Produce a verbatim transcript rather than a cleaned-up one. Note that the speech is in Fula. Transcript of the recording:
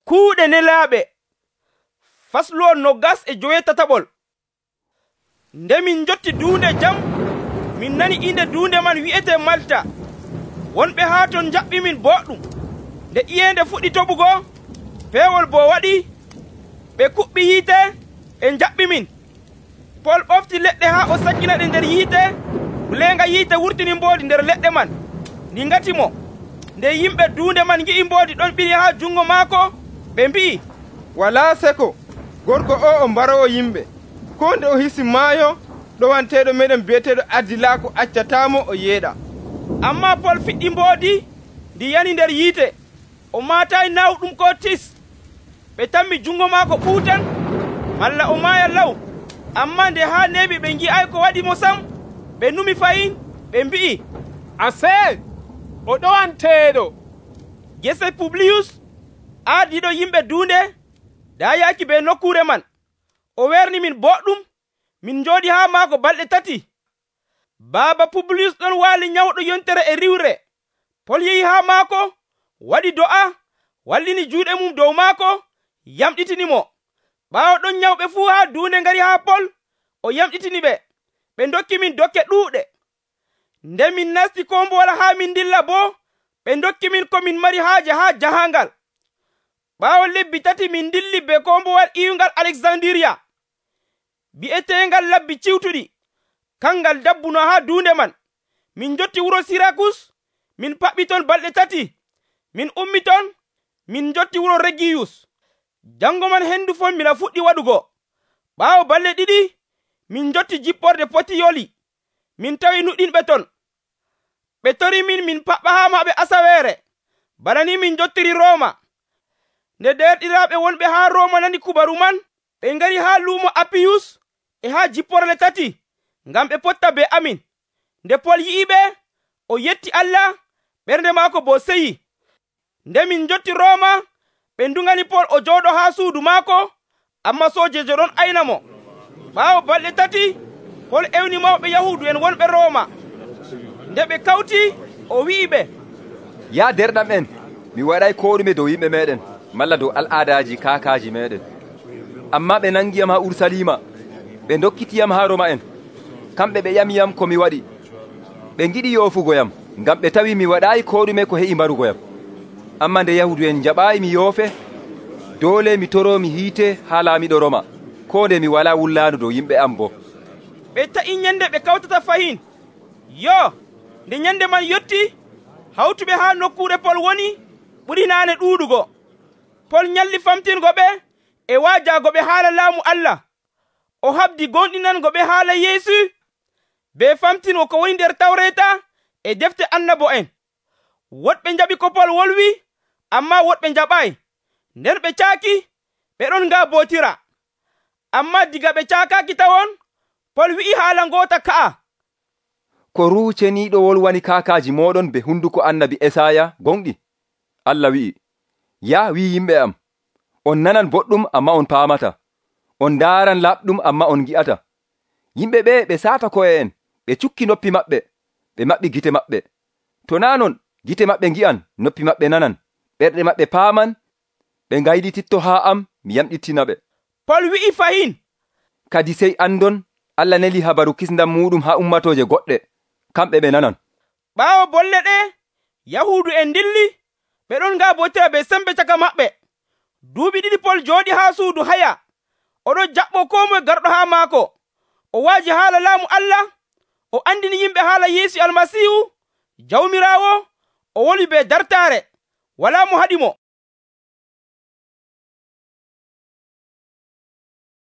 Kuuɗe nelaaɓe fasluwo nogas e joweetataɓol. Nde min jotti duunde jam, min nani inde duunde man wi'ete Malta. Wonɓe haa ton jaɓɓi min boɗɗum. Nde ƴiyeende fuɗɗi toɓugo, peewol bo waɗi, ɓe kuɓɓi yiite, ɓe jaɓɓi min. Pol ɓofti leɗɗe haa o sakkina ɗe nder yiite, bulenga yiite wurtini mboodi nder leɗɗe man, ndi ngati mo. Nde yimɓe duunde man ngi'i mboodi ɗon ɓiri haa jungo maako, ɓe mbi'i, walaa seko, gorko o o mbarowo yimɓe. Ko nde o hisi maayo, ɗowanteeɗo meɗen biyeteeɗo Ardilaako accatamo o yeeɗa. Amma Pol fiɗɗi mboodi ndi yani nder yiite, o maatayi nawɗum ko tis. Ɓe tammi jungo maako ɓuutan, malla o maaya law. Amma nde haa neeɓi ɓe ngi'ay ko waɗi mo sam, ɓe numi fayin, ɓe mbi'i, ase o ɗowanteeɗo. Gese Publius aadiɗo yimɓe duunde da yaaki be nokkuure man. O werni min boɗɗum, min njooɗi haa maako balɗe tati. Baaba Publius ɗon waali nyawɗo yontere e riwre. Pol yehi haa maako, waɗi do'a, wallini juuɗe mum dow maako, yamɗitini mo. Ɓaawo ɗon nyawɓe fuu haa duunde ngari haa Pol, o yamɗitini ɓe. Ɓe dokki min dokke ɗuuɗe. Nde min nasti kombowal haa min dilla boo, ɓe dokki min ko min mari haaje haa jahangal. Ɓaawo lebbi tati min dilli be kombowal iwungal Alexandria, bi'eteengal labbi ciwtuɗi, kangal dabbuno haa duunde man. Min jotti wuro Sirakus, min paɓɓi ton balɗe tati. Min ummi ton, min jotti wuro Regiyus. Jango man hendu fombina fuɗɗi waɗugo. Ɓaawo balɗe ɗiɗi, min jotti jipporde Potiyoli. Min tawi nuɗɗinɓe ton. Ɓe tori min min paɓɓa haa maɓe asaweere. Bana ni min jottiri Roma. Nde derɗiraaɓe wonɓe haa Roma nani kubaru man, ɓe ngari haa luumo Apiyus e haa jipporle tati, ngam ɓe potta be amin. Nde Pol yi'i ɓe, o yetti Allah, ɓernde maako bo seyi. Nde min jotti Roma, ɓe ndungani Pol o jooɗo haa suudu maako, amma soojejo ɗon ayna mo. Ɓaawo balɗe tati, Pol ewni mawɓe Yahudu en wonɓe Roma. Nde ɓe kawti, o wi'i ɓe, ya derɗam en, mi waɗay ko ɗume dow yimɓe meɗen, malla dow al'adaji kakaji meɗen. Amma ɓe nangiyam ha Ursalima, ɓe dokkitiyam ha Roma en. Kamɓe ɓe ƴamiyam ko mi waɗi. Ɓe giɗi yoofugoyam, ngam ɓe tawi mi waɗayi ko ɗume ko heƴi mbarugoyam. Amma nde Yahudu en jaɓayi mi yoofe, dole mi toro mi hiite ha laamiɗo Roma, ko nde mi wala wullanu dow yimɓe am bo. Ɓe ta'i nyande ɓe kawtata fahin. Yo, nde nyande man yotti, hawtuɓe haa nokkuure Pol woni ɓuri naane ɗuuɗugo. Pol nyalli famtingo ɓe e waajago ɓe haala laamu Allah. O habdi gonɗinango ɓe haala Yeesu, be famtingo ko woni nder Tawreeta e defte annabo en. Woɗɓe njaɓi ko Pol wolwi, amma woɗɓe njaɓayi. Nden ɓe caaki, ɓe ɗon ngaabootira. Amma diga ɓe caakaaki tawon, Pol wi'i haala ngoota ka'a. Ko ruuceniiɗo wolwani kaakaaji moɗon be hunduko annabi Esaya gonɗi. Allah wi'i, ya wi yimɓe am, on nanan boɗɗum amma on paamata, on ndaaran laɓɗum amma on gi'ata. Yimɓe ɓe ɓe saata ko'e en, ɓe cukki noppi maɓɓe, ɓe maɓɓi gite maɓɓe. To naa non, gite maɓɓe ngi'an, noppi maɓɓe nanan, ɓerɗe maɓɓe paaman, ɓe ngayɗititto haa am, mi yamɗittina ɓe. Pol wi'i fahin. Kadi sey andon, Allah neli habaru kisndam muɗum haa ummatoje goɗɗe, kamɓe ɓe nanan. Ɓaawo bolle ɗe, Yahudu en dilli, ɓe ɗon ngaabotira be sembe caka maɓɓe. Duuɓi ɗiɗi Pol jooɗi haa suudu haya, oɗo jaɓɓo ko moye garɗo haa maako. O waaji haala laamu Allah, o andini yimɓe haala Yeesu Almasihu, Jawmiraawo, o woli be dartaare, walaa mo haɗi mo.